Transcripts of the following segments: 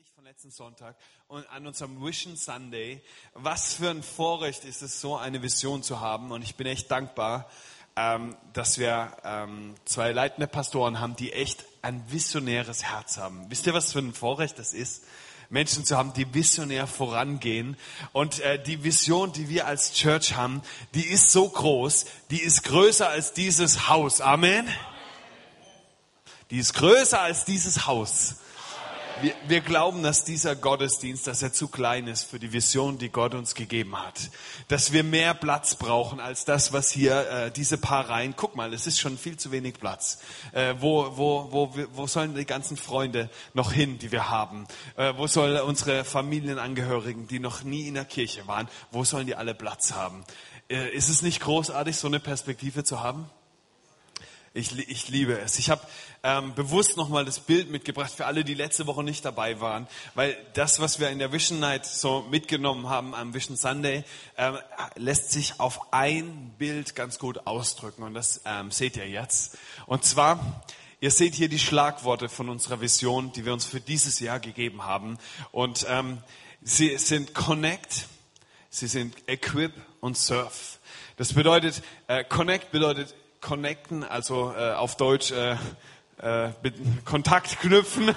Predigt von letzten Sonntag und an unserem Vision Sunday. Was für ein Vorrecht ist es, so eine Vision zu haben. Und ich bin echt dankbar, dass wir zwei leitende Pastoren haben, die echt ein visionäres Herz haben. Wisst ihr, was für ein Vorrecht das ist? Menschen zu haben, die visionär vorangehen. Und die Vision, die wir als Church haben, die ist so groß, die ist größer als dieses Haus. Amen. Die ist größer als dieses Haus. Wir glauben, dass dieser Gottesdienst, dass er zu klein ist für die Vision, die Gott uns gegeben hat. Dass wir mehr Platz brauchen als das, was hier diese paar Reihen. Guck mal, es ist schon viel zu wenig Platz. Wo sollen die ganzen Freunde noch hin, die wir haben? Wo sollen unsere Familienangehörigen, die noch nie in der Kirche waren, wo sollen die alle Platz haben? Ist es nicht großartig, so eine Perspektive zu haben? Ich liebe es. Ich habe bewusst nochmal das Bild mitgebracht für alle, die letzte Woche nicht dabei waren, weil das, was wir in der Vision Night so mitgenommen haben am Vision Sunday, lässt sich auf ein Bild ganz gut ausdrücken und das seht ihr jetzt. Und zwar, ihr seht hier die Schlagworte von unserer Vision, die wir uns für dieses Jahr gegeben haben und sie sind Connect, sie sind Equip und Serve. Das bedeutet, Connect bedeutet connecten, also auf Deutsch Kontakt knüpfen.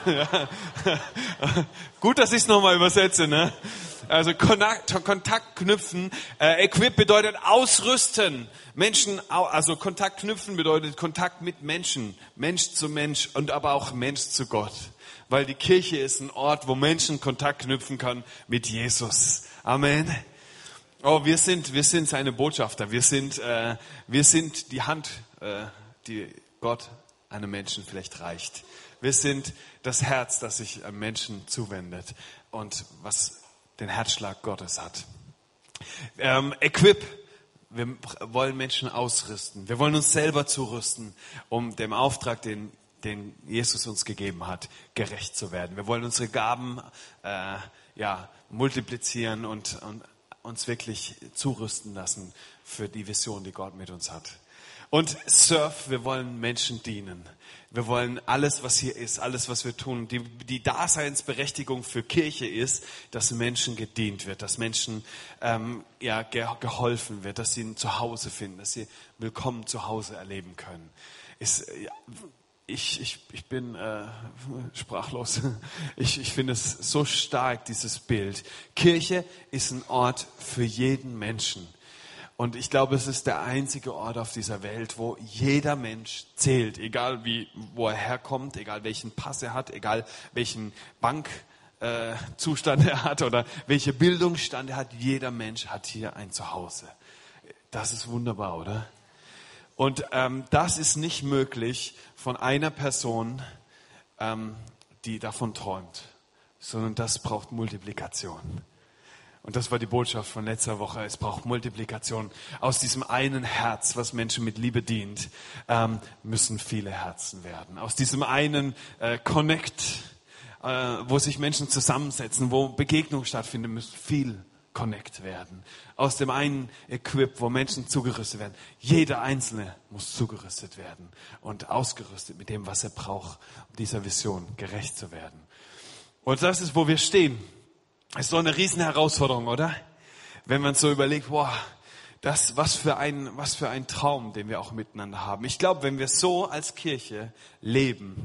Gut, dass ich es nochmal übersetze, ne? Also Kontakt knüpfen. Equip bedeutet ausrüsten. Also Kontakt knüpfen bedeutet Kontakt mit Menschen, Mensch zu Mensch und aber auch Mensch zu Gott. Weil die Kirche ist ein Ort, wo Menschen Kontakt knüpfen können mit Jesus. Amen. Oh, wir sind seine Botschafter. Wir sind die Hand, die Gott einem Menschen vielleicht reicht. Wir sind das Herz, das sich einem Menschen zuwendet und was den Herzschlag Gottes hat. Equip. Wir wollen Menschen ausrüsten. Wir wollen uns selber zurüsten, um dem Auftrag, den Jesus uns gegeben hat, gerecht zu werden. Wir wollen unsere Gaben multiplizieren und uns wirklich zurüsten lassen für die Vision, die Gott mit uns hat. Und Serve, wir wollen Menschen dienen. Wir wollen alles, was hier ist, alles, was wir tun, die Daseinsberechtigung für Kirche ist, dass Menschen gedient wird, dass Menschen geholfen wird, dass sie ein Zuhause finden, dass sie willkommen zu Hause erleben können. Ich bin sprachlos. Ich finde es so stark, dieses Bild. Kirche ist ein Ort für jeden Menschen. Und ich glaube, es ist der einzige Ort auf dieser Welt, wo jeder Mensch zählt. Egal wo er herkommt, egal welchen Pass er hat, egal welchen Bankzustand er hat oder welche Bildungsstand er hat. Jeder Mensch hat hier ein Zuhause. Das ist wunderbar, oder? Und das ist nicht möglich von einer Person, die davon träumt, sondern das braucht Multiplikation. Und das war die Botschaft von letzter Woche. Es braucht Multiplikation. Aus diesem einen Herz, was Menschen mit Liebe dient, müssen viele Herzen werden. Aus diesem einen Connect, wo sich Menschen zusammensetzen, wo Begegnung stattfindet, müssen viel Connect werden. Aus dem einen Equip, wo Menschen zugerüstet werden. Jeder Einzelne muss zugerüstet werden und ausgerüstet mit dem, was er braucht, um dieser Vision gerecht zu werden. Und das ist, wo wir stehen. Das ist so eine riesen Herausforderung, oder? Wenn man so überlegt, was für ein Traum, den wir auch miteinander haben. Ich glaube, wenn wir so als Kirche leben,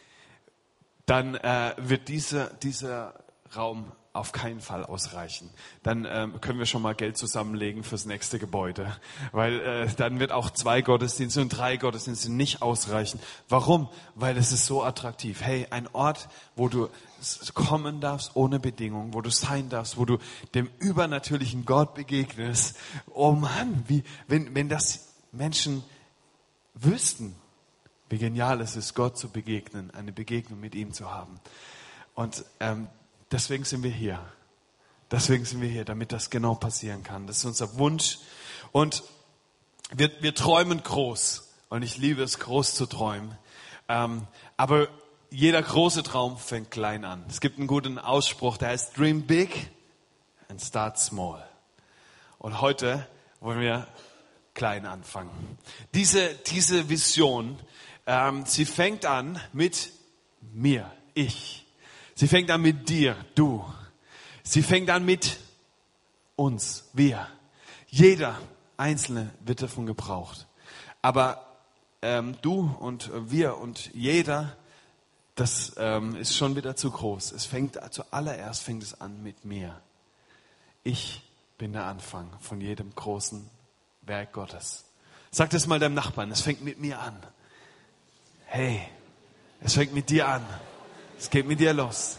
dann wird dieser Raum auf keinen Fall ausreichen. Dann können wir schon mal Geld zusammenlegen fürs nächste Gebäude. Weil dann wird auch 2 Gottesdienste und 3 Gottesdienste nicht ausreichen. Warum? Weil es ist so attraktiv. Hey, ein Ort, wo du kommen darfst ohne Bedingung, wo du sein darfst, wo du dem übernatürlichen Gott begegnest. Oh Mann, wenn das Menschen wüssten, wie genial es ist, Gott zu begegnen, eine Begegnung mit ihm zu haben. Und deswegen sind wir hier. Deswegen sind wir hier, damit das genau passieren kann. Das ist unser Wunsch. Und wir träumen groß. Und ich liebe es, groß zu träumen. Aber jeder große Traum fängt klein an. Es gibt einen guten Ausspruch, der heißt Dream big and start small. Und heute wollen wir klein anfangen. Diese Vision, sie fängt an mit mir, ich. Sie fängt an mit dir, du. Sie fängt an mit uns, wir. Jeder Einzelne wird davon gebraucht. Aber du und wir und jeder, das ist schon wieder zu groß. Zuallererst fängt es an mit mir. Ich bin der Anfang von jedem großen Werk Gottes. Sag das mal deinem Nachbarn, es fängt mit mir an. Hey, es fängt mit dir an. Es geht mit dir los.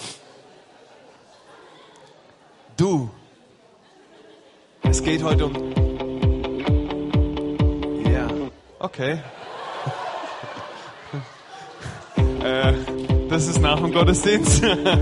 Du, es geht heute um... Ja, okay. Das ist nach dem Gottesdienst.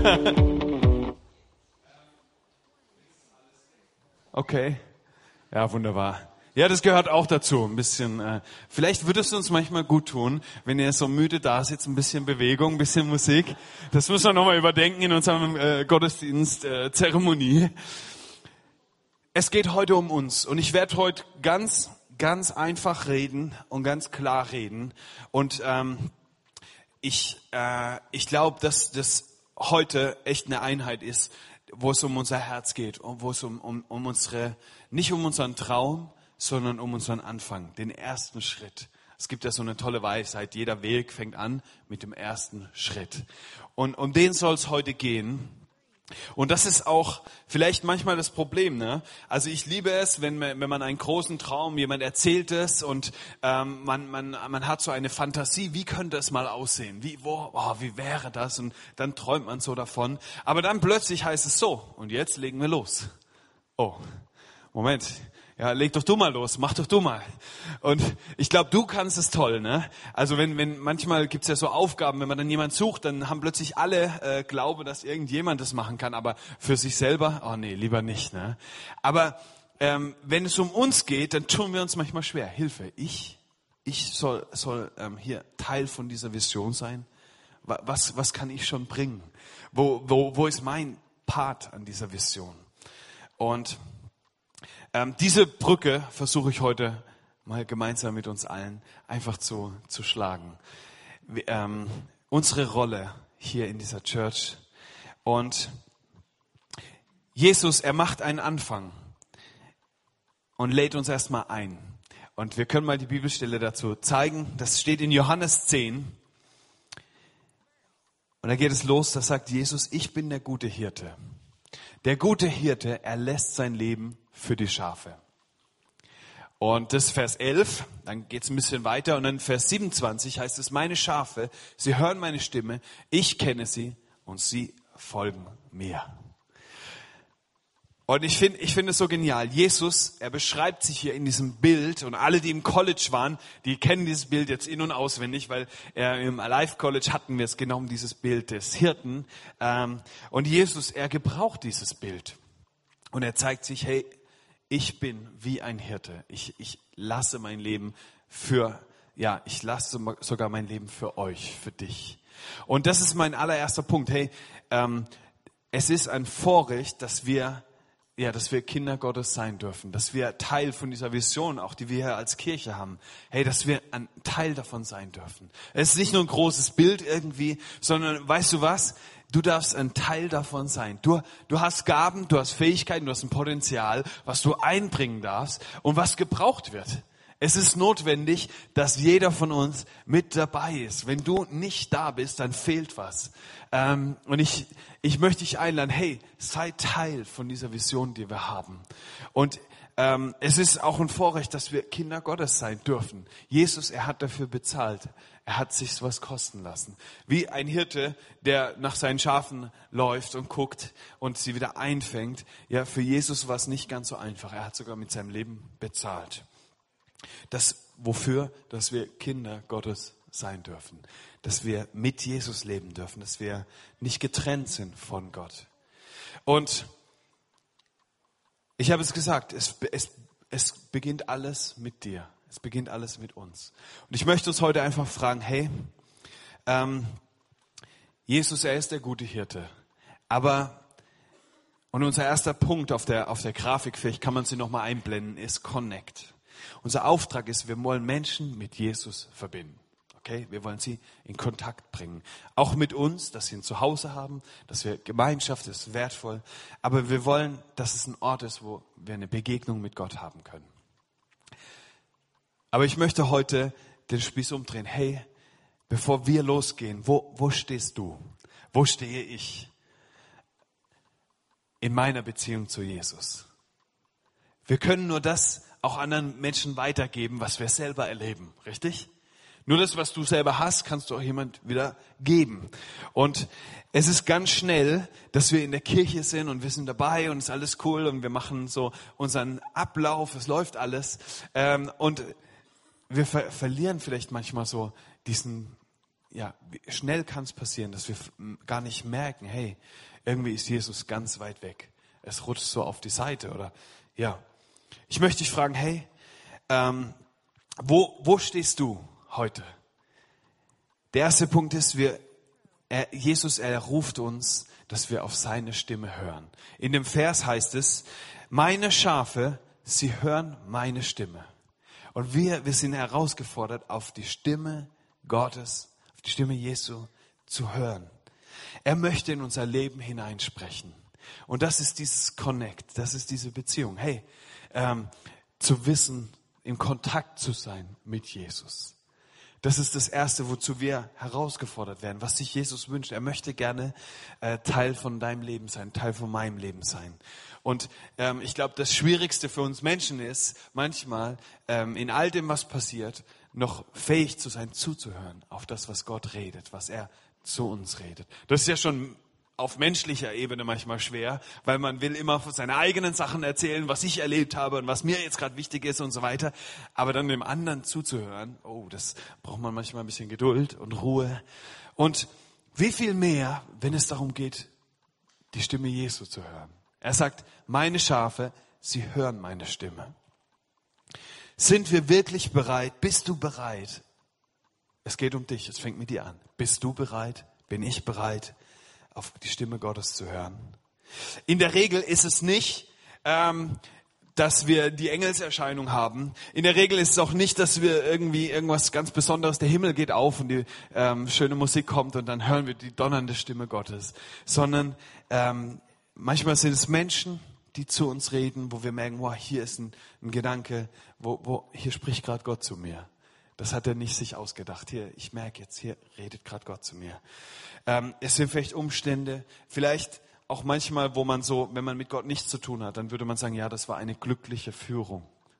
Okay, ja, wunderbar. Ja, das gehört auch dazu, ein bisschen. Vielleicht würde es uns manchmal gut tun, wenn ihr so müde da sitzt, ein bisschen Bewegung, ein bisschen Musik. Das müssen wir nochmal überdenken in unserem Gottesdienst-Zeremonie. Es geht heute um uns und ich werde heute ganz einfach reden und ganz klar reden. Und ich glaube, dass das heute echt eine Einheit ist, wo es um unser Herz geht und wo es um unsere, nicht um unseren Traum, sondern um unseren Anfang, den ersten Schritt. Es gibt ja so eine tolle Weisheit, jeder Weg fängt an mit dem ersten Schritt. Und um den soll es heute gehen. Und das ist auch vielleicht manchmal das Problem, ne? Also ich liebe es, wenn man einen großen Traum, jemand erzählt es und man hat so eine Fantasie, wie könnte es mal aussehen? Wie wäre das? Und dann träumt man so davon. Aber dann plötzlich heißt es so, und jetzt legen wir los. Oh, Moment. Ja, leg doch du mal los, mach doch du mal. Und ich glaube, du kannst es toll, ne? Also wenn manchmal gibt's ja so Aufgaben, wenn man dann jemand sucht, dann haben plötzlich alle Glaube, dass irgendjemand das machen kann, aber für sich selber, oh nee, lieber nicht, ne? Aber wenn es um uns geht, dann tun wir uns manchmal schwer. Hilfe, ich soll hier Teil von dieser Vision sein. Was kann ich schon bringen? Wo ist mein Part an dieser Vision? Und diese Brücke versuche ich heute mal gemeinsam mit uns allen einfach zu schlagen. Unsere Rolle hier in dieser Church. Und Jesus, er macht einen Anfang und lädt uns erstmal ein. Und wir können mal die Bibelstelle dazu zeigen. Das steht in Johannes 10. Und da geht es los, da sagt Jesus, ich bin der gute Hirte. Der gute Hirte, er lässt sein Leben für die Schafe. Und das ist Vers 11, dann geht es ein bisschen weiter und dann Vers 27 heißt es, meine Schafe, sie hören meine Stimme, ich kenne sie und sie folgen mir. Und ich finde es so genial. Jesus, er beschreibt sich hier in diesem Bild und alle, die im College waren, die kennen dieses Bild jetzt in- und auswendig, weil im Alive College hatten wir es genau um dieses Bild des Hirten. Und Jesus, er gebraucht dieses Bild. Und er zeigt sich, hey, ich bin wie ein Hirte. Ich lasse mein Leben ich lasse sogar mein Leben für euch, für dich. Und das ist mein allererster Punkt. Hey, es ist ein Vorrecht, dass wir Kinder Gottes sein dürfen, dass wir Teil von dieser Vision, auch die wir hier als Kirche haben, hey, dass wir ein Teil davon sein dürfen. Es ist nicht nur ein großes Bild irgendwie, sondern weißt du was? Du darfst ein Teil davon sein. Du hast Gaben, du hast Fähigkeiten, du hast ein Potenzial, was du einbringen darfst und was gebraucht wird. Es ist notwendig, dass jeder von uns mit dabei ist. Wenn du nicht da bist, dann fehlt was. Und ich möchte dich einladen, hey, sei Teil von dieser Vision, die wir haben. Und es ist auch ein Vorrecht, dass wir Kinder Gottes sein dürfen. Jesus, er hat dafür bezahlt. Er hat sich was kosten lassen. Wie ein Hirte, der nach seinen Schafen läuft und guckt und sie wieder einfängt. Ja, für Jesus war es nicht ganz so einfach. Er hat sogar mit seinem Leben bezahlt. Wofür? Dass wir Kinder Gottes sein dürfen. Dass wir mit Jesus leben dürfen. Dass wir nicht getrennt sind von Gott. Und ich habe es gesagt, es beginnt alles mit dir. Es beginnt alles mit uns. Und ich möchte uns heute einfach fragen, hey, Jesus, er ist der gute Hirte. Und unser erster Punkt auf der Grafik, vielleicht kann man sie nochmal einblenden, ist Connect. Unser Auftrag ist, wir wollen Menschen mit Jesus verbinden. Okay, wir wollen sie in Kontakt bringen. Auch mit uns, dass sie ein Zuhause haben, dass wir Gemeinschaft ist wertvoll. Aber wir wollen, dass es ein Ort ist, wo wir eine Begegnung mit Gott haben können. Aber ich möchte heute den Spieß umdrehen. Hey, bevor wir losgehen, wo stehst du? Wo stehe ich in meiner Beziehung zu Jesus? Wir können nur das auch anderen Menschen weitergeben, was wir selber erleben, richtig? Nur das, was du selber hast, kannst du auch jemand wieder geben. Und es ist ganz schnell, dass wir in der Kirche sind und wir sind dabei und es ist alles cool und wir machen so unseren Ablauf, es läuft alles. Und wir verlieren vielleicht manchmal so diesen, schnell kann es passieren, dass wir gar nicht merken, hey, irgendwie ist Jesus ganz weit weg. Es rutscht so auf die Seite oder, Ich möchte dich fragen, hey, wo stehst du heute? Der erste Punkt ist, Jesus, er ruft uns, dass wir auf seine Stimme hören. In dem Vers heißt es, meine Schafe, sie hören meine Stimme. Und wir sind herausgefordert, auf die Stimme Gottes, auf die Stimme Jesu zu hören. Er möchte in unser Leben hineinsprechen. Und das ist dieses Connect, das ist diese Beziehung. Hey, zu wissen, in Kontakt zu sein mit Jesus. Das ist das Erste, wozu wir herausgefordert werden, was sich Jesus wünscht. Er möchte gerne Teil von deinem Leben sein, Teil von meinem Leben sein. Und ich glaube, das Schwierigste für uns Menschen ist, manchmal in all dem, was passiert, noch fähig zu sein, zuzuhören auf das, was Gott redet, was er zu uns redet. Das ist ja schon auf menschlicher Ebene manchmal schwer, weil man will immer seine eigenen Sachen erzählen, was ich erlebt habe und was mir jetzt gerade wichtig ist und so weiter. Aber dann dem anderen zuzuhören, das braucht man manchmal ein bisschen Geduld und Ruhe. Und wie viel mehr, wenn es darum geht, die Stimme Jesu zu hören. Er sagt, meine Schafe, sie hören meine Stimme. Sind wir wirklich bereit? Bist du bereit? Es geht um dich, es fängt mit dir an. Bist du bereit? Bin ich bereit, auf die Stimme Gottes zu hören? In der Regel ist es nicht, dass wir die Engelserscheinung haben. In der Regel ist es auch nicht, dass wir irgendwie irgendwas ganz Besonderes, der Himmel geht auf und die schöne Musik kommt und dann hören wir die donnernde Stimme Gottes. Sondern manchmal sind es Menschen, die zu uns reden, wo wir merken, wow, hier ist ein Gedanke, hier spricht gerade Gott zu mir. Das hat er nicht sich ausgedacht. Ich merke jetzt, hier redet gerade Gott zu mir. Es sind vielleicht Umstände, vielleicht auch manchmal, wo man so, wenn man mit Gott nichts zu tun hat, dann würde man sagen, ja, das war eine glückliche Führung.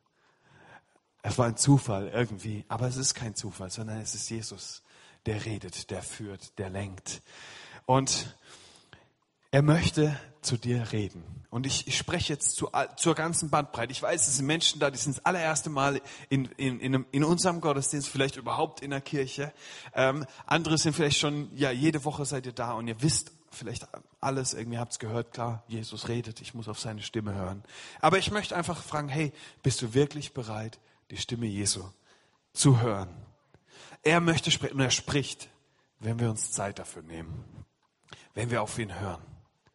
Es war ein Zufall irgendwie, aber es ist kein Zufall, sondern es ist Jesus, der redet, der führt, der lenkt. Und er möchte zu dir reden. Und ich spreche jetzt zur ganzen Bandbreite. Ich weiß, es sind Menschen da, die sind das allererste Mal in unserem Gottesdienst, vielleicht überhaupt in der Kirche. Andere sind vielleicht schon, jede Woche seid ihr da und ihr wisst vielleicht alles, irgendwie habt es gehört, klar, Jesus redet, ich muss auf seine Stimme hören. Aber ich möchte einfach fragen, hey, bist du wirklich bereit, die Stimme Jesu zu hören? Er möchte sprechen und er spricht, wenn wir uns Zeit dafür nehmen, wenn wir auf ihn hören.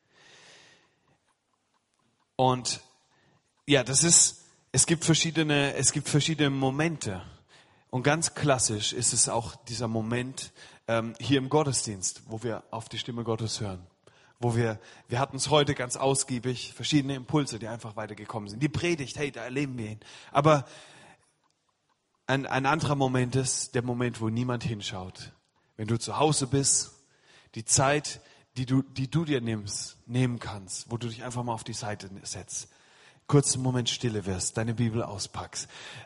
Und es gibt verschiedene Momente. Und ganz klassisch ist es auch dieser Moment hier im Gottesdienst, wo wir auf die Stimme Gottes hören. Wir hatten es heute ganz ausgiebig, verschiedene Impulse, die einfach weitergekommen sind. Die Predigt, hey, da erleben wir ihn. Aber ein anderer Moment ist der Moment, wo niemand hinschaut. Wenn du zu Hause bist, die Zeit, die du dir nehmen kannst, wo du dich einfach mal auf die Seite setzt, kurz einen Moment stille wirst, deine Bibel auspackst,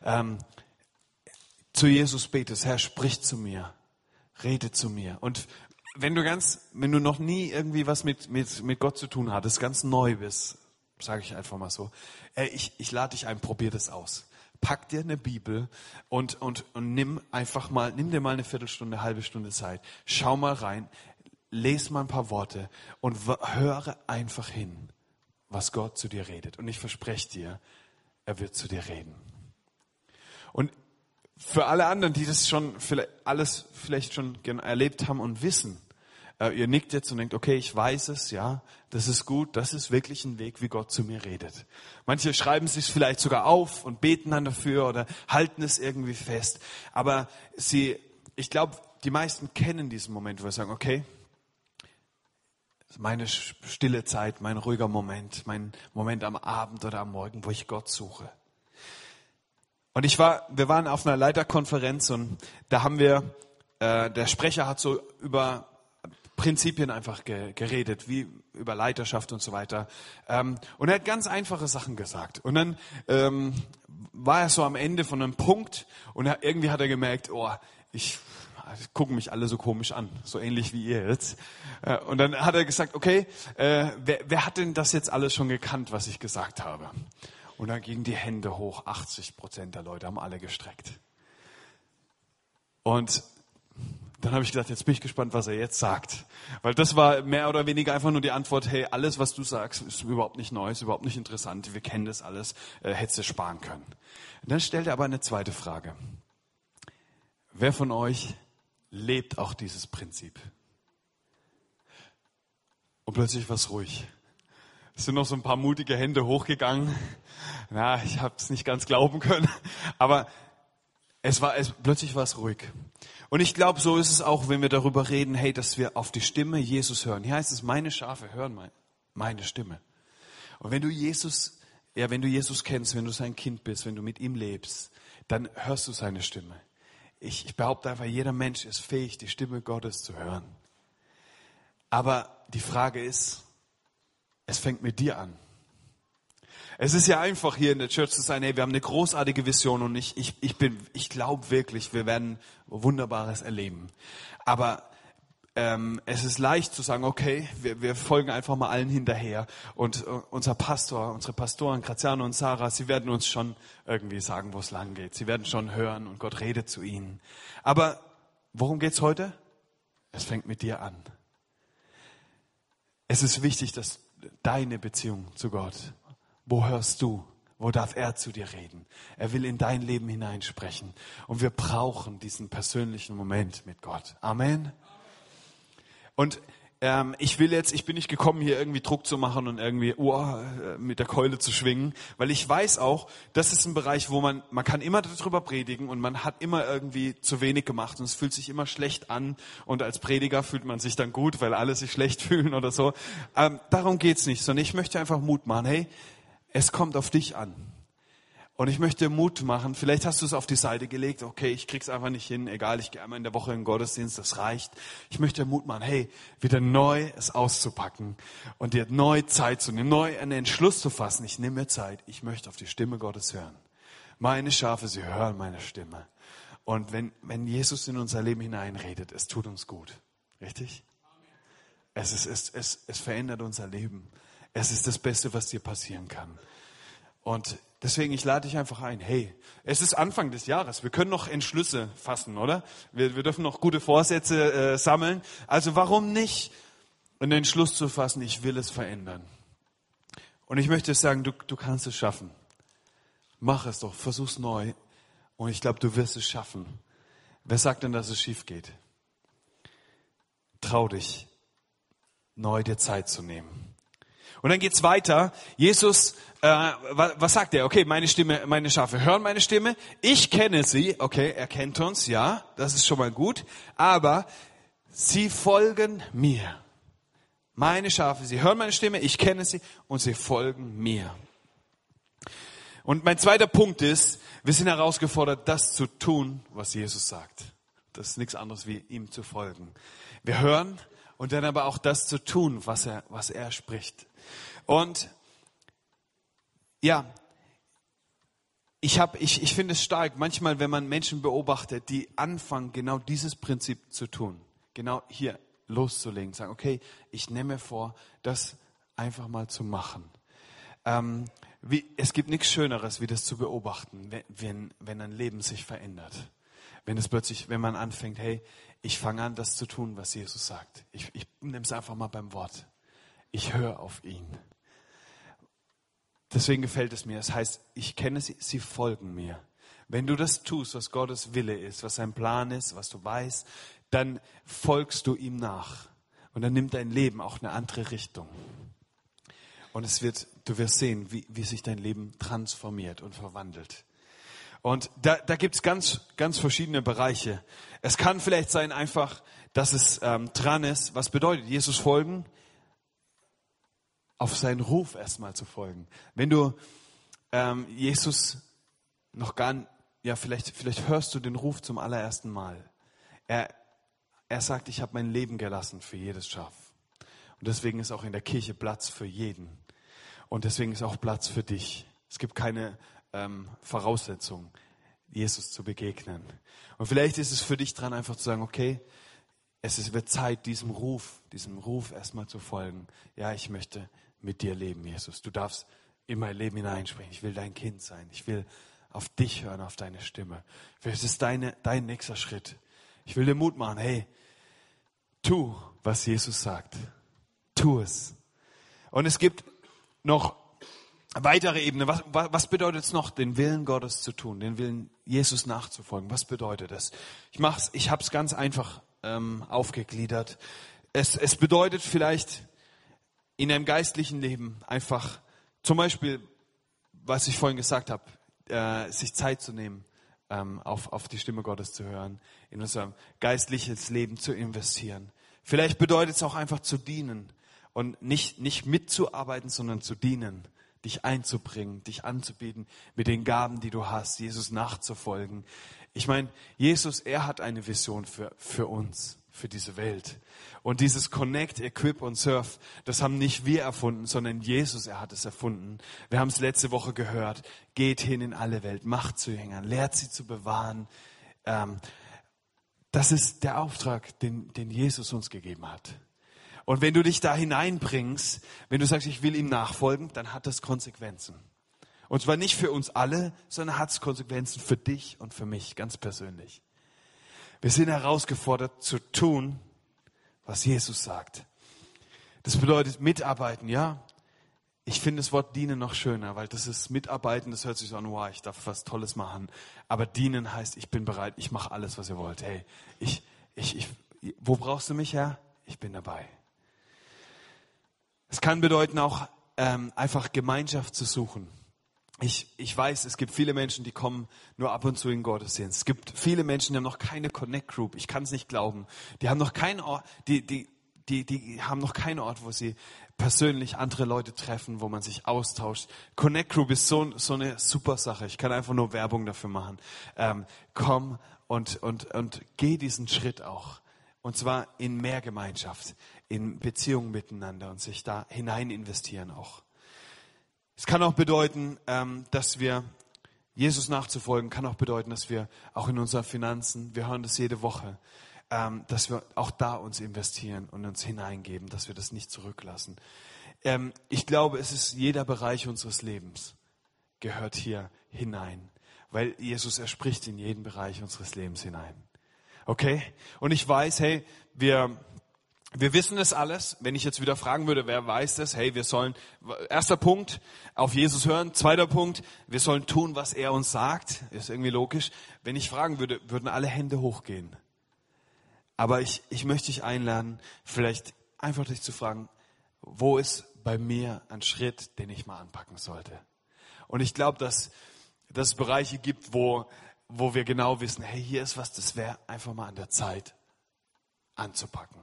zu Jesus betest, Herr, sprich zu mir, rede zu mir. Und wenn du noch nie irgendwie was mit Gott zu tun hattest, ganz neu bist, sage ich einfach mal so, ich lade dich ein, probier das aus. Pack dir eine Bibel und nimm dir mal eine Viertelstunde, halbe Stunde Zeit. Schau mal rein. Lies mal ein paar Worte und höre einfach hin, was Gott zu dir redet. Und ich verspreche dir, er wird zu dir reden. Und für alle anderen, die das vielleicht schon erlebt haben und wissen, ihr nickt jetzt und denkt, okay, ich weiß es, ja, das ist gut, das ist wirklich ein Weg, wie Gott zu mir redet. Manche schreiben es sich vielleicht sogar auf und beten dann dafür oder halten es irgendwie fest. Aber sie ich glaube, die meisten kennen diesen Moment, wo wir sagen, okay, meine stille Zeit, mein ruhiger Moment, mein Moment am Abend oder am Morgen, wo ich Gott suche. Und wir waren auf einer Leiterkonferenz und da haben wir, der Sprecher hat so über Prinzipien einfach geredet, wie über Leiterschaft und so weiter. Und er hat ganz einfache Sachen gesagt. Und dann war er so am Ende von einem Punkt und irgendwie hat er gemerkt, ich gucken mich alle so komisch an, so ähnlich wie ihr jetzt. Und dann hat er gesagt, okay, wer hat denn das jetzt alles schon gekannt, was ich gesagt habe? Und dann gingen die Hände hoch, 80% der Leute haben alle gestreckt. Und dann habe ich gedacht, jetzt bin ich gespannt, was er jetzt sagt. Weil das war mehr oder weniger einfach nur die Antwort, hey, alles, was du sagst, ist überhaupt nicht neu, ist überhaupt nicht interessant, wir kennen das alles, hättest du sparen können. Und dann stellt er aber eine zweite Frage. Wer von euch lebt auch dieses Prinzip? Und plötzlich war es ruhig. Es sind noch so ein paar mutige Hände hochgegangen. Na, ich habe es nicht ganz glauben können, aber plötzlich war es ruhig. Und ich glaube, so ist es auch, wenn wir darüber reden, hey, dass wir auf die Stimme Jesus hören. Hier heißt es, meine Schafe hören meine Stimme. Und wenn du Jesus kennst, wenn du sein Kind bist, wenn du mit ihm lebst, dann hörst du seine Stimme. Ich behaupte einfach, jeder Mensch ist fähig, die Stimme Gottes zu hören. Aber die Frage ist, es fängt mit dir an. Es ist ja einfach, hier in der Church zu sein, hey, wir haben eine großartige Vision und ich glaube wirklich, wir werden Wunderbares erleben. Aber es ist leicht zu sagen, okay, wir folgen einfach mal allen hinterher und unsere Pastoren, Graziano und Sarah, sie werden uns schon irgendwie sagen, wo es lang geht. Sie werden schon hören und Gott redet zu ihnen. Aber worum geht's heute? Es fängt mit dir an. Es ist wichtig, dass deine Beziehung zu Gott, wo hörst du? Wo darf er zu dir reden? Er will in dein Leben hineinsprechen. Und wir brauchen diesen persönlichen Moment mit Gott. Amen. Und ich bin nicht gekommen, hier irgendwie Druck zu machen und irgendwie mit der Keule zu schwingen, weil ich weiß auch, das ist ein Bereich, wo man kann immer darüber predigen und man hat immer irgendwie zu wenig gemacht und es fühlt sich immer schlecht an und als Prediger fühlt man sich dann gut, weil alle sich schlecht fühlen oder so. Darum geht's nicht, sondern ich möchte einfach Mut machen. Hey, es kommt auf dich an. Und ich möchte Mut machen. Vielleicht hast du es auf die Seite gelegt. Okay, ich krieg's einfach nicht hin. Egal, ich gehe einmal in der Woche in den Gottesdienst. Das reicht. Ich möchte Mut machen. Hey, wieder neu es auszupacken und dir neu Zeit zu nehmen, neu einen Entschluss zu fassen. Ich nehme mir Zeit. Ich möchte auf die Stimme Gottes hören. Meine Schafe, sie hören meine Stimme. Und wenn Jesus in unser Leben hineinredet, es tut uns gut. Richtig? Es verändert unser Leben. Es ist das Beste, was dir passieren kann. Und deswegen, ich lade dich einfach ein. Hey, es ist Anfang des Jahres. Wir können noch Entschlüsse fassen, oder? Wir dürfen noch gute Vorsätze sammeln. Also warum nicht einen Entschluss zu fassen, ich will es verändern. Und ich möchte sagen, du kannst es schaffen. Mach es doch, versuch's neu. Und ich glaube, du wirst es schaffen. Wer sagt denn, dass es schief geht? Trau dich, neu dir Zeit zu nehmen. Und dann geht's weiter. Jesus, was sagt er? Okay, meine Schafe hören meine Stimme. Ich kenne sie. Okay, er kennt uns, ja, das ist schon mal gut. Aber sie folgen mir. Meine Schafe, sie hören meine Stimme, ich kenne sie und sie folgen mir. Und mein zweiter Punkt ist, wir sind herausgefordert, das zu tun, was Jesus sagt. Das ist nichts anderes, wie ihm zu folgen. Wir hören und dann aber auch das zu tun, was er spricht. Und ja, ich finde es stark, manchmal, wenn man Menschen beobachtet, die anfangen, genau dieses Prinzip zu tun, genau hier loszulegen, sagen, okay, ich nehme mir vor, das einfach mal zu machen. Es gibt nichts Schöneres, wie das zu beobachten, wenn ein Leben sich verändert. Wenn man anfängt, hey, ich fange an, das zu tun, was Jesus sagt. Ich nehme es einfach mal beim Wort. Ich höre auf ihn. Deswegen gefällt es mir. Das heißt, ich kenne sie, sie folgen mir. Wenn du das tust, was Gottes Wille ist, was sein Plan ist, was du weißt, dann folgst du ihm nach. Und dann nimmt dein Leben auch eine andere Richtung. Und du wirst sehen, wie sich dein Leben transformiert und verwandelt. Und da gibt's ganz, ganz verschiedene Bereiche. Es kann vielleicht sein einfach, dass es dran ist. Was bedeutet Jesus folgen? Auf seinen Ruf erstmal zu folgen. Wenn du Jesus noch gar nicht, ja, vielleicht hörst du den Ruf zum allerersten Mal. Er sagt, ich habe mein Leben gelassen für jedes Schaf. Und deswegen ist auch in der Kirche Platz für jeden. Und deswegen ist auch Platz für dich. Es gibt keine Voraussetzung, Jesus zu begegnen. Und vielleicht ist es für dich dran, einfach zu sagen, okay, wird Zeit, diesem Ruf erstmal zu folgen. Ja, ich möchte mit dir leben, Jesus. Du darfst in mein Leben hineinsprechen. Ich will dein Kind sein. Ich will auf dich hören, auf deine Stimme. Vielleicht ist dein nächster Schritt. Ich will dir Mut machen, hey, tu, was Jesus sagt. Tu es. Und es gibt noch weitere Ebene. Was bedeutet es noch, den Willen Gottes zu tun, den Willen Jesus nachzufolgen? Was bedeutet das? Ich habe es ganz einfach aufgegliedert. Es bedeutet vielleicht in einem geistlichen Leben einfach, zum Beispiel, was ich vorhin gesagt habe, sich Zeit zu nehmen, auf die Stimme Gottes zu hören, in unser geistliches Leben zu investieren. Vielleicht bedeutet es auch einfach zu dienen und nicht mitzuarbeiten, sondern zu dienen. Dich einzubringen, dich anzubieten mit den Gaben, die du hast, Jesus nachzufolgen. Ich meine, Jesus, er hat eine Vision für uns, für diese Welt. Und dieses Connect, Equip und Serve, das haben nicht wir erfunden, sondern Jesus, er hat es erfunden. Wir haben es letzte Woche gehört. Geht hin in alle Welt, macht zu Jüngern, lehrt sie zu bewahren. Das ist der Auftrag, den Jesus uns gegeben hat. Und wenn du dich da hineinbringst, wenn du sagst, ich will ihm nachfolgen, dann hat das Konsequenzen. Und zwar nicht für uns alle, sondern hat es Konsequenzen für dich und für mich, ganz persönlich. Wir sind herausgefordert zu tun, was Jesus sagt. Das bedeutet mitarbeiten, ja. Ich finde das Wort dienen noch schöner, weil das ist mitarbeiten, das hört sich so an, wow, ich darf was Tolles machen. Aber dienen heißt, ich bin bereit, ich mache alles, was ihr wollt. Hey, wo brauchst du mich, Herr? Ich bin dabei. Es kann bedeuten auch, einfach Gemeinschaft zu suchen. Ich weiß, es gibt viele Menschen, die kommen nur ab und zu in Gottesdienst. Es gibt viele Menschen, die haben noch keine Connect Group. Ich kann es nicht glauben. Die haben noch keinen Ort, die haben noch keinen Ort, wo sie persönlich andere Leute treffen, wo man sich austauscht. Connect Group ist so eine super Sache. Ich kann einfach nur Werbung dafür machen. Komm und geh diesen Schritt auch. Und zwar in mehr Gemeinschaft, in Beziehungen miteinander und sich da hinein investieren auch. Es kann auch bedeuten, dass wir Jesus nachzufolgen, kann auch bedeuten, dass wir auch in unseren Finanzen, wir hören das jede Woche, dass wir auch da uns investieren und uns hineingeben, dass wir das nicht zurücklassen. Ich glaube, es ist jeder Bereich unseres Lebens gehört hier hinein, weil Jesus, er spricht in jeden Bereich unseres Lebens hinein. Okay? Und ich weiß, hey, wir wissen das alles. Wenn ich jetzt wieder fragen würde, wer weiß das? Hey, wir sollen, erster Punkt, auf Jesus hören. Zweiter Punkt, wir sollen tun, was er uns sagt. Ist irgendwie logisch. Wenn ich fragen würde, würden alle Hände hochgehen. Aber ich möchte dich einladen, vielleicht einfach dich zu fragen, wo ist bei mir ein Schritt, den ich mal anpacken sollte? Und ich glaube, dass es Bereiche gibt, wo wir genau wissen, hey, hier ist was, das wäre einfach mal an der Zeit anzupacken.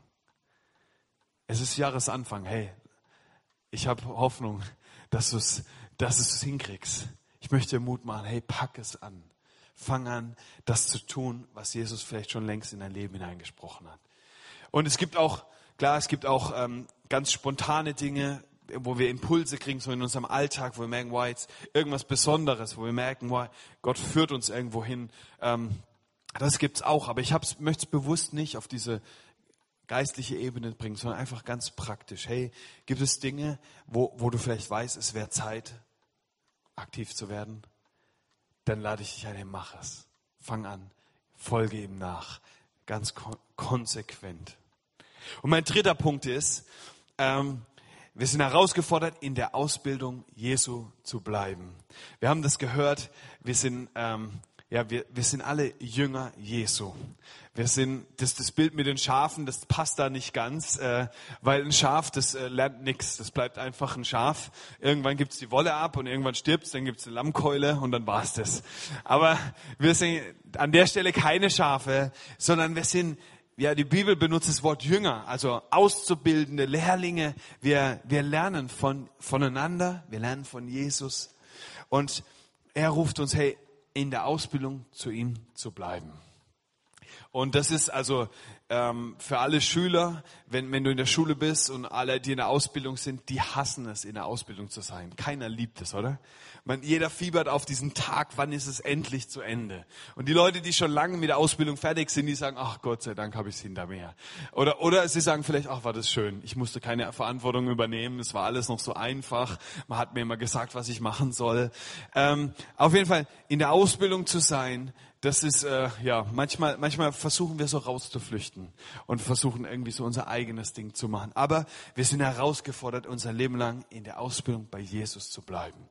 Es ist Jahresanfang, hey, ich habe Hoffnung, dass du es hinkriegst. Ich möchte dir Mut machen, hey, pack es an. Fang an, das zu tun, was Jesus vielleicht schon längst in dein Leben hineingesprochen hat. Und es gibt auch ganz spontane Dinge, wo wir Impulse kriegen, so in unserem Alltag, wo wir merken, wow, jetzt irgendwas Besonderes, wo wir merken, wow, Gott führt uns irgendwo hin. Das gibt's auch, aber ich möchte es bewusst nicht auf diese geistliche Ebene bringen, sondern einfach ganz praktisch. Hey, gibt es Dinge, wo du vielleicht weißt, es wäre Zeit, aktiv zu werden? Dann lade ich dich ein, hey, mach es. Fang an, folge ihm nach, ganz konsequent. Und mein dritter Punkt ist, wir sind herausgefordert, in der Ausbildung Jesu zu bleiben. Wir haben das gehört, wir sind Ja, wir sind alle Jünger Jesu. Wir sind, das Bild mit den Schafen, das passt da nicht ganz, weil ein Schaf, das lernt nichts. Das bleibt einfach ein Schaf. Irgendwann gibt's die Wolle ab und irgendwann stirbt's, dann gibt's eine Lammkeule und dann war's das. Aber wir sind an der Stelle keine Schafe, sondern wir sind, ja, die Bibel benutzt das Wort Jünger, also Auszubildende, Lehrlinge. Wir lernen voneinander, wir lernen von Jesus. Und er ruft uns, hey, in der Ausbildung zu ihm zu bleiben. Und das ist also für alle Schüler, wenn du in der Schule bist und alle, die in der Ausbildung sind, die hassen es, in der Ausbildung zu sein. Keiner liebt es, oder? Jeder fiebert auf diesen Tag, wann ist es endlich zu Ende? Und die Leute, die schon lange mit der Ausbildung fertig sind, die sagen, ach Gott sei Dank habe ich es hinter mir. Oder sie sagen vielleicht, ach war das schön, ich musste keine Verantwortung übernehmen, es war alles noch so einfach, man hat mir immer gesagt, was ich machen soll. Auf jeden Fall, in der Ausbildung zu sein, das ist, manchmal versuchen wir so rauszuflüchten und versuchen irgendwie so unser eigenes Ding zu machen. Aber wir sind herausgefordert, unser Leben lang in der Ausbildung bei Jesus zu bleiben.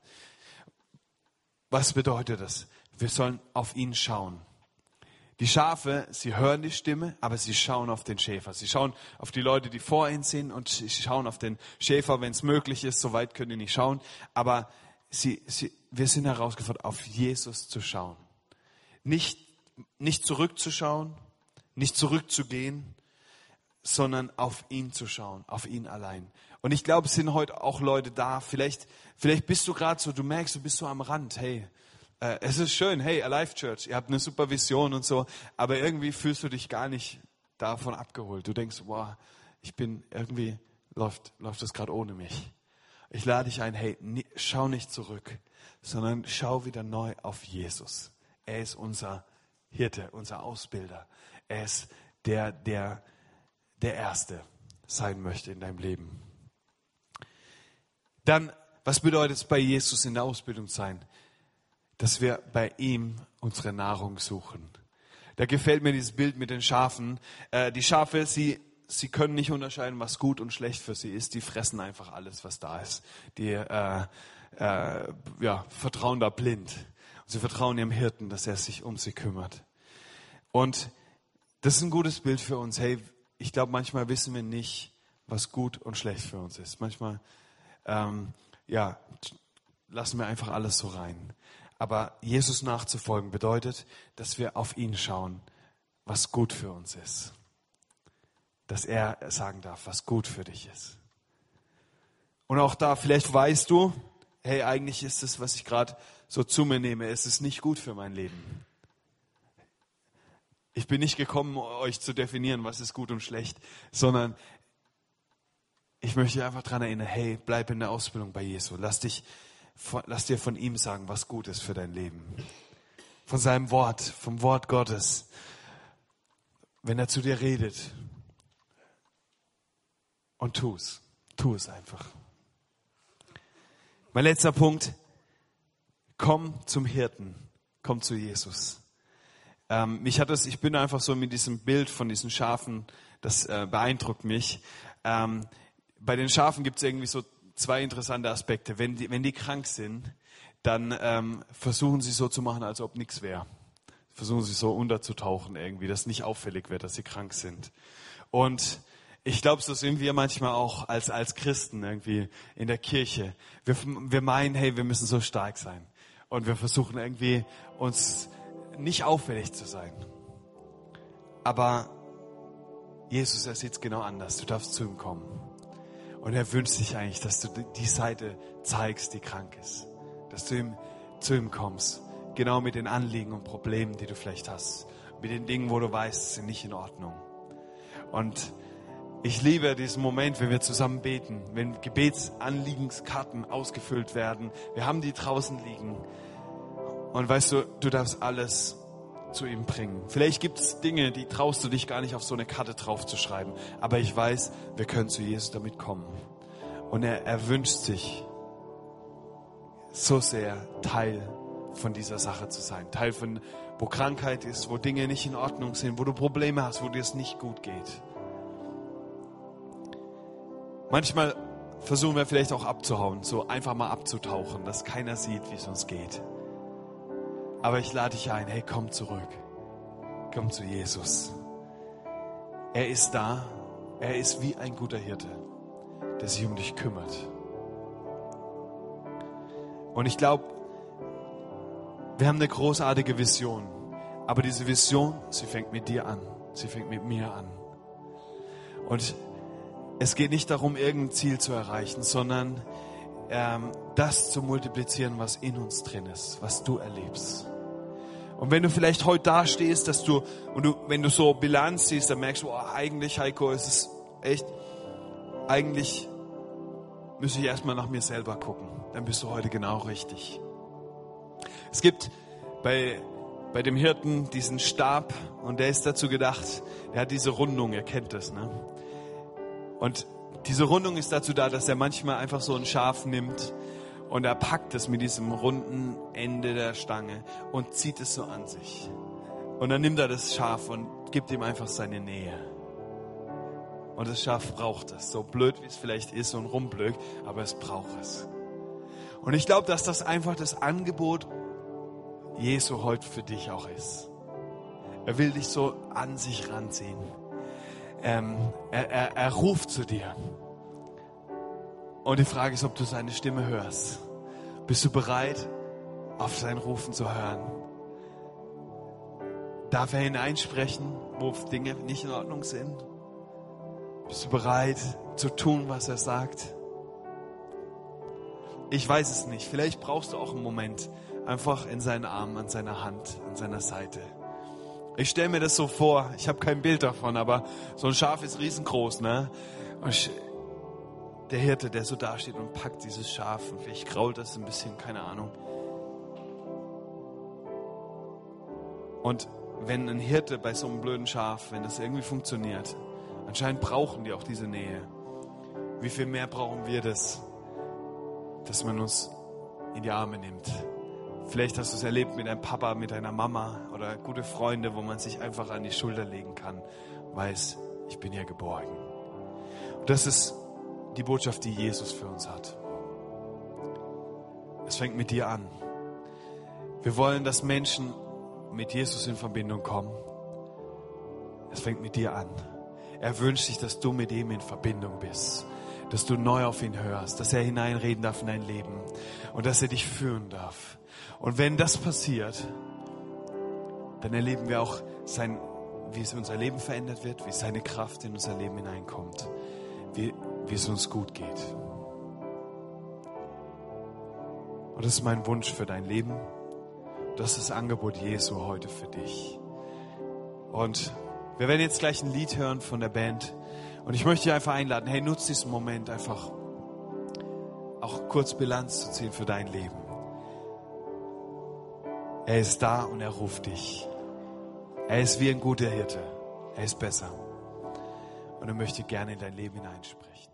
Was bedeutet das? Wir sollen auf ihn schauen. Die Schafe, sie hören die Stimme, aber sie schauen auf den Schäfer. Sie schauen auf die Leute, die vor ihnen sind und sie schauen auf den Schäfer, wenn es möglich ist. So weit können die nicht schauen. Aber wir sind herausgefordert, auf Jesus zu schauen. Nicht zurückzuschauen, nicht zurückzugehen, sondern auf ihn zu schauen, auf ihn allein. Und ich glaube, es sind heute auch Leute da, vielleicht bist du gerade so, du merkst, du bist so am Rand, hey, es ist schön, hey, Alive Church, ihr habt eine super Vision und so, aber irgendwie fühlst du dich gar nicht davon abgeholt. Du denkst, wow, irgendwie läuft das gerade ohne mich. Ich lade dich ein, hey, schau nicht zurück, sondern schau wieder neu auf Jesus. Er ist unser Hirte, unser Ausbilder. Er ist der Erste sein möchte in deinem Leben. Dann, was bedeutet es bei Jesus in der Ausbildung sein? Dass wir bei ihm unsere Nahrung suchen. Da gefällt mir dieses Bild mit den Schafen. Die Schafe, sie können nicht unterscheiden, was gut und schlecht für sie ist. Die fressen einfach alles, was da ist. Die vertrauen da blind. Sie vertrauen ihrem Hirten, dass er sich um sie kümmert. Und das ist ein gutes Bild für uns. Hey, ich glaube, manchmal wissen wir nicht, was gut und schlecht für uns ist. Manchmal, lassen wir einfach alles so rein. Aber Jesus nachzufolgen bedeutet, dass wir auf ihn schauen, was gut für uns ist. Dass er sagen darf, was gut für dich ist. Und auch da, vielleicht weißt du, hey, eigentlich ist es, was ich gerade so zu mir nehme, es ist nicht gut für mein Leben. Ich bin nicht gekommen, euch zu definieren, was ist gut und schlecht, sondern ich möchte einfach daran erinnern, hey, bleib in der Ausbildung bei Jesu. Lass dir von ihm sagen, was gut ist für dein Leben. Von seinem Wort, vom Wort Gottes. Wenn er zu dir redet. Und tu es einfach. Mein letzter Punkt. Komm zum Hirten. Komm zu Jesus. Ich bin einfach so mit diesem Bild von diesen Schafen, das beeindruckt mich. Bei den Schafen gibt es irgendwie so zwei interessante Aspekte. Wenn die krank sind, dann versuchen sie so zu machen, als ob nichts wäre. Versuchen sie so unterzutauchen irgendwie, dass nicht auffällig wird, dass sie krank sind. Und ich glaube, so sind wir manchmal auch als Christen irgendwie in der Kirche. Wir meinen, hey, wir müssen so stark sein. Und wir versuchen irgendwie, uns nicht auffällig zu sein. Aber Jesus, er sieht es genau anders. Du darfst zu ihm kommen. Und er wünscht sich eigentlich, dass du die Seite zeigst, die krank ist. Dass du zu ihm kommst. Genau mit den Anliegen und Problemen, die du vielleicht hast. Mit den Dingen, wo du weißt, sie sind nicht in Ordnung. Und ich liebe diesen Moment, wenn wir zusammen beten, wenn Gebetsanliegenskarten ausgefüllt werden. Wir haben die draußen liegen. Und weißt du darfst alles zu ihm bringen. Vielleicht gibt es Dinge, die traust du dich gar nicht auf so eine Karte drauf zu schreiben. Aber ich weiß, wir können zu Jesus damit kommen. Und er wünscht sich so sehr, Teil von dieser Sache zu sein. Teil von, wo Krankheit ist, wo Dinge nicht in Ordnung sind, wo du Probleme hast, wo dir es nicht gut geht. Manchmal versuchen wir vielleicht auch abzuhauen, so einfach mal abzutauchen, dass keiner sieht, wie es uns geht. Aber ich lade dich ein, hey, komm zurück. Komm zu Jesus. Er ist da. Er ist wie ein guter Hirte, der sich um dich kümmert. Und ich glaube, wir haben eine großartige Vision. Aber diese Vision, sie fängt mit dir an. Sie fängt mit mir an. Und es geht nicht darum, irgendein Ziel zu erreichen, sondern das zu multiplizieren, was in uns drin ist, was du erlebst. Und wenn du vielleicht heute da stehst, wenn du so Bilanz siehst, dann merkst du, oh, eigentlich, Heiko, ist es echt, eigentlich müsste ich erstmal nach mir selber gucken. Dann bist du heute genau richtig. Es gibt bei dem Hirten diesen Stab und der ist dazu gedacht, der hat diese Rundung, ihr kennt das, ne? Und diese Rundung ist dazu da, dass er manchmal einfach so ein Schaf nimmt und er packt es mit diesem runden Ende der Stange und zieht es so an sich. Und dann nimmt er das Schaf und gibt ihm einfach seine Nähe. Und das Schaf braucht es, so blöd wie es vielleicht ist und rumblökt, aber es braucht es. Und ich glaube, dass das einfach das Angebot Jesu heute für dich auch ist. Er will dich so an sich ranziehen. Er ruft zu dir. Und die Frage ist, ob du seine Stimme hörst. Bist du bereit, auf sein Rufen zu hören? Darf er hineinsprechen, wo Dinge nicht in Ordnung sind? Bist du bereit zu tun, was er sagt? Ich weiß es nicht. Vielleicht brauchst du auch einen Moment einfach in seinen Armen, an seiner Hand, an seiner Seite. Ich stelle mir das so vor, ich habe kein Bild davon, aber so ein Schaf ist riesengroß, ne? Und der Hirte, der so dasteht und packt dieses Schaf und vielleicht grault das ein bisschen, keine Ahnung. Und wenn ein Hirte bei so einem blöden Schaf, wenn das irgendwie funktioniert, anscheinend brauchen die auch diese Nähe. Wie viel mehr brauchen wir das, dass man uns in die Arme nimmt? Vielleicht hast du es erlebt mit deinem Papa, mit deiner Mama oder gute Freunde, wo man sich einfach an die Schulter legen kann, weiß, ich bin hier geborgen. Und das ist die Botschaft, die Jesus für uns hat. Es fängt mit dir an. Wir wollen, dass Menschen mit Jesus in Verbindung kommen. Es fängt mit dir an. Er wünscht sich, dass du mit ihm in Verbindung bist, dass du neu auf ihn hörst, dass er hineinreden darf in dein Leben und dass er dich führen darf. Und wenn das passiert, dann erleben wir auch, wie es unser Leben verändert wird, wie seine Kraft in unser Leben hineinkommt, wie es uns gut geht. Und das ist mein Wunsch für dein Leben. Das ist das Angebot Jesu heute für dich. Und wir werden jetzt gleich ein Lied hören von der Band. Und ich möchte dich einfach einladen, hey, nutz diesen Moment einfach auch kurz Bilanz zu ziehen für dein Leben. Er ist da und er ruft dich. Er ist wie ein guter Hirte. Er ist besser. Und er möchte gerne in dein Leben hineinsprechen.